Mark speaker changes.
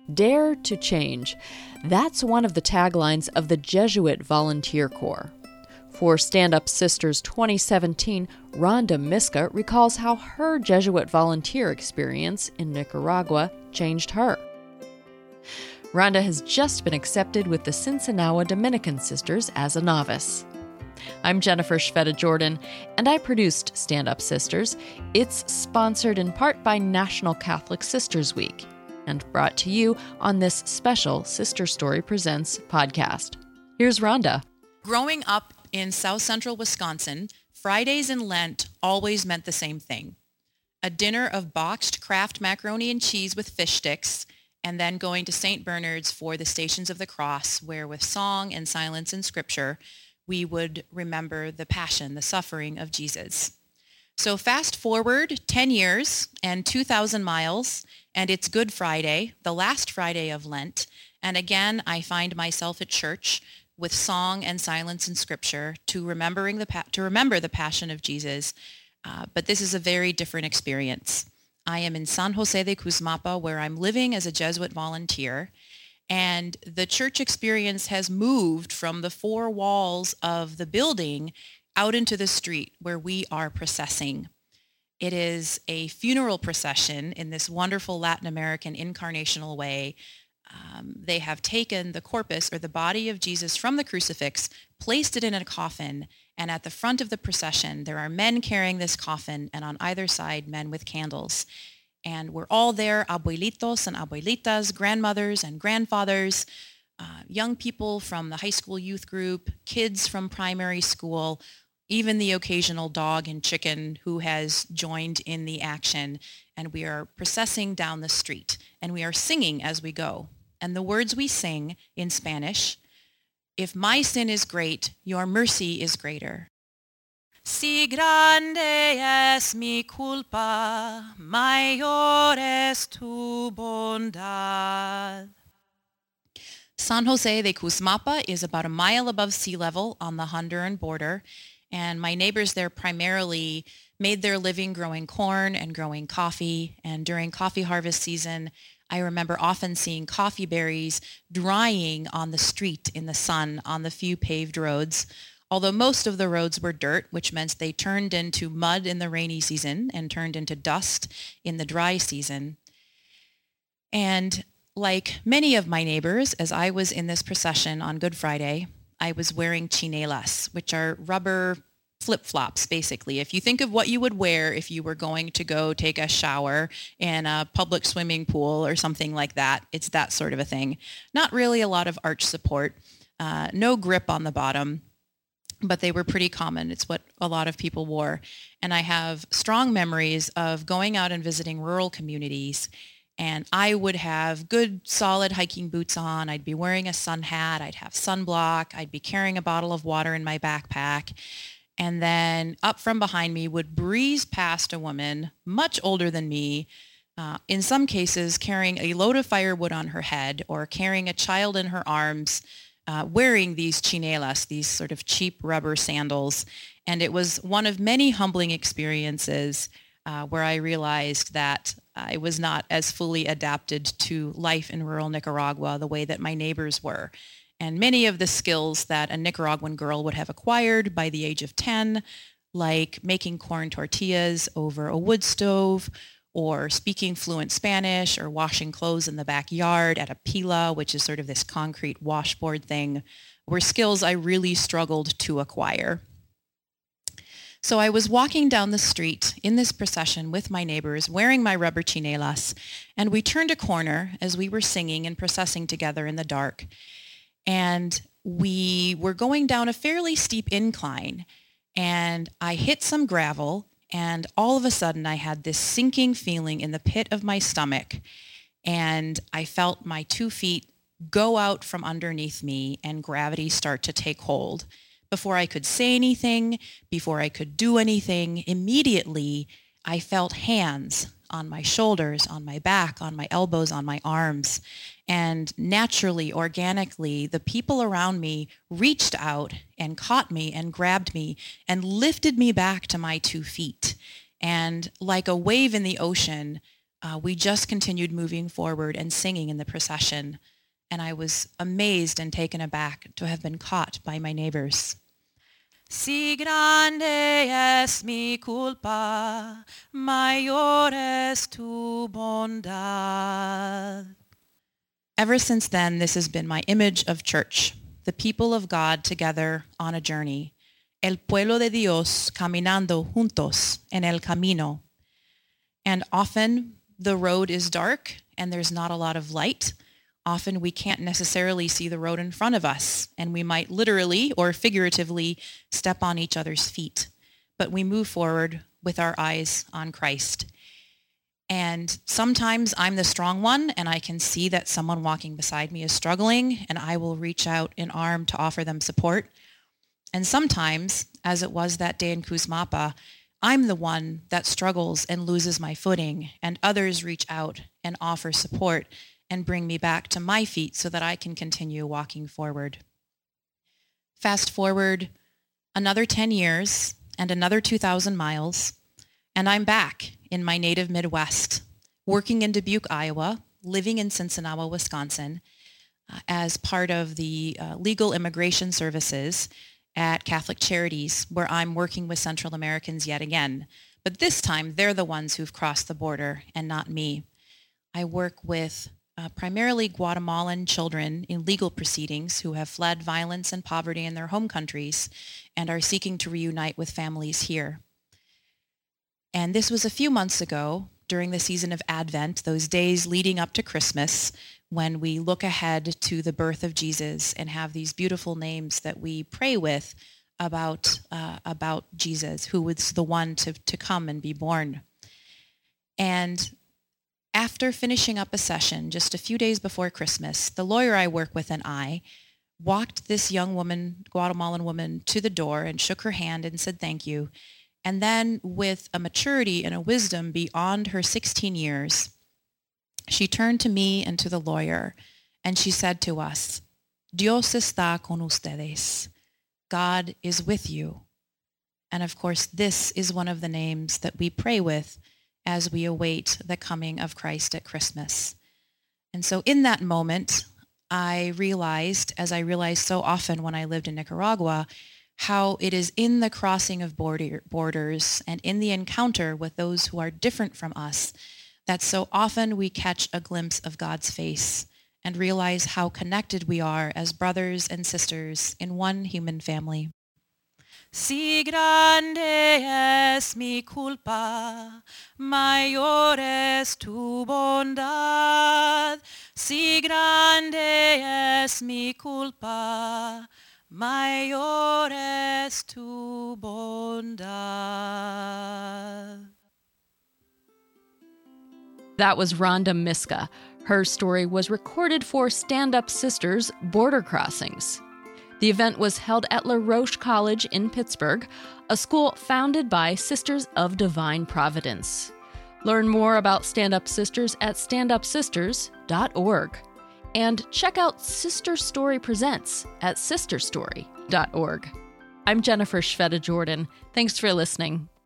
Speaker 1: Dare to change. That's one of the taglines of the Jesuit Volunteer Corps. For Stand Up Sisters 2017, Rhonda Miska recalls how her Jesuit volunteer experience in Nicaragua changed her. Rhonda has just been accepted with the Sinsinawa Dominican Sisters as a novice. I'm Jennifer Shveta-Jordan, and I produced Stand Up Sisters. It's sponsored in part by National Catholic Sisters Week and brought to you on this special Sister Story Presents podcast. Here's Rhonda.
Speaker 2: Growing up in South Central Wisconsin, Fridays in Lent always meant the same thing. A dinner of boxed Kraft macaroni and cheese with fish sticks, and then going to St. Bernard's for the Stations of the Cross, where with song and silence and scripture, we would remember the passion, the suffering of Jesus. So fast forward 10 years and 2,000 miles, and it's Good Friday, the last Friday of Lent, and again I find myself at church with song and silence and scripture to remember the passion of Jesus, but this is a very different experience. I am in San Jose de Cuzmapa, where I'm living as a Jesuit volunteer, and the church experience has moved from the four walls of the building out into the street where we are processing. It is a funeral procession in this wonderful Latin American incarnational way. They have taken the corpus, or the body of Jesus, from the crucifix, placed it in a coffin, and at the front of the procession, there are men carrying this coffin, and on either side, men with candles. And we're all there, abuelitos and abuelitas, grandmothers and grandfathers, young people from the high school youth group, kids from primary school, even the occasional dog and chicken who has joined in the action. And we are processing down the street, and we are singing as we go. And the words we sing in Spanish: if my sin is great, your mercy is greater. Si grande es mi culpa, mayor es tu bondad. San Jose de Cuzmapa is about a mile above sea level on the Honduran border, and my neighbors there primarily made their living growing corn and growing coffee, and during coffee harvest season, I remember often seeing coffee berries drying on the street in the sun on the few paved roads, although most of the roads were dirt, which meant they turned into mud in the rainy season and turned into dust in the dry season. And like many of my neighbors, as I was in this procession on Good Friday, I was wearing chinelas, which are rubber flip-flops, basically. If you think of what you would wear if you were going to go take a shower in a public swimming pool or something like that, it's that sort of a thing. Not really a lot of arch support, no grip on the bottom, but they were pretty common. It's what a lot of people wore. And I have strong memories of going out and visiting rural communities, and I would have good, solid hiking boots on. I'd be wearing a sun hat. I'd have sunblock. I'd be carrying a bottle of water in my backpack. And then up from behind me would breeze past a woman much older than me, in some cases carrying a load of firewood on her head or carrying a child in her arms, wearing these chinelas, these sort of cheap rubber sandals. And it was one of many humbling experiences where I realized that I was not as fully adapted to life in rural Nicaragua the way that my neighbors were. And many of the skills that a Nicaraguan girl would have acquired by the age of 10, like making corn tortillas over a wood stove, or speaking fluent Spanish, or washing clothes in the backyard at a pila, which is sort of this concrete washboard thing, were skills I really struggled to acquire. So I was walking down the street in this procession with my neighbors, wearing my rubber chinelas, and we turned a corner as we were singing and processing together in the dark. And we were going down a fairly steep incline, and I hit some gravel, and all of a sudden I had this sinking feeling in the pit of my stomach, and I felt my 2 feet go out from underneath me and gravity start to take hold. Before I could say anything, before I could do anything, immediately I felt hands on my shoulders, on my back, on my elbows, on my arms. And naturally, organically, the people around me reached out and caught me and grabbed me and lifted me back to my 2 feet. And like a wave in the ocean, we just continued moving forward and singing in the procession, and I was amazed and taken aback to have been caught by my neighbors. Si grande es mi culpa, mayor es tu bondad. Ever since then, this has been my image of church, the people of God together on a journey, el pueblo de Dios caminando juntos en el camino. And often the road is dark and there's not a lot of light. Often we can't necessarily see the road in front of us, and we might literally or figuratively step on each other's feet. But we move forward with our eyes on Christ. And sometimes I'm the strong one, and I can see that someone walking beside me is struggling, and I will reach out an arm to offer them support. And sometimes, as it was that day in Kuzmapa, I'm the one that struggles and loses my footing, and others reach out and offer support and bring me back to my feet so that I can continue walking forward. Fast forward another 10 years and another 2,000 miles, and I'm back in my native Midwest, working in Dubuque, Iowa, living in Cincinnati, Wisconsin, as part of the legal immigration services at Catholic Charities, where I'm working with Central Americans yet again. But this time, they're the ones who've crossed the border and not me. I work with primarily Guatemalan children in legal proceedings who have fled violence and poverty in their home countries and are seeking to reunite with families here. And this was a few months ago during the season of Advent, those days leading up to Christmas, when we look ahead to the birth of Jesus and have these beautiful names that we pray with about Jesus, who was the one to come and be born. And after finishing up a session just a few days before Christmas, the lawyer I work with and I walked this young woman, Guatemalan woman, to the door and shook her hand and said thank you. And then with a maturity and a wisdom beyond her 16 years, she turned to me and to the lawyer, and she said to us, Dios está con ustedes. God is with you. And of course, this is one of the names that we pray with as we await the coming of Christ at Christmas. And so in that moment, I realized, as I realized so often when I lived in Nicaragua, how it is in the crossing of borders and in the encounter with those who are different from us that so often we catch a glimpse of God's face and realize how connected we are as brothers and sisters in one human family. Si grande es mi culpa, mayor es tu bondad. Si grande es mi culpa, mayor es tu bondad.
Speaker 1: That was Rhonda Miska. Her story was recorded for Stand Up Sisters Border Crossings. The event was held at La Roche College in Pittsburgh, a school founded by Sisters of Divine Providence. Learn more about Stand Up Sisters at standupsisters.org. And check out Sister Story Presents at sisterstory.org. I'm Jennifer Shveta Jordan. Thanks for listening.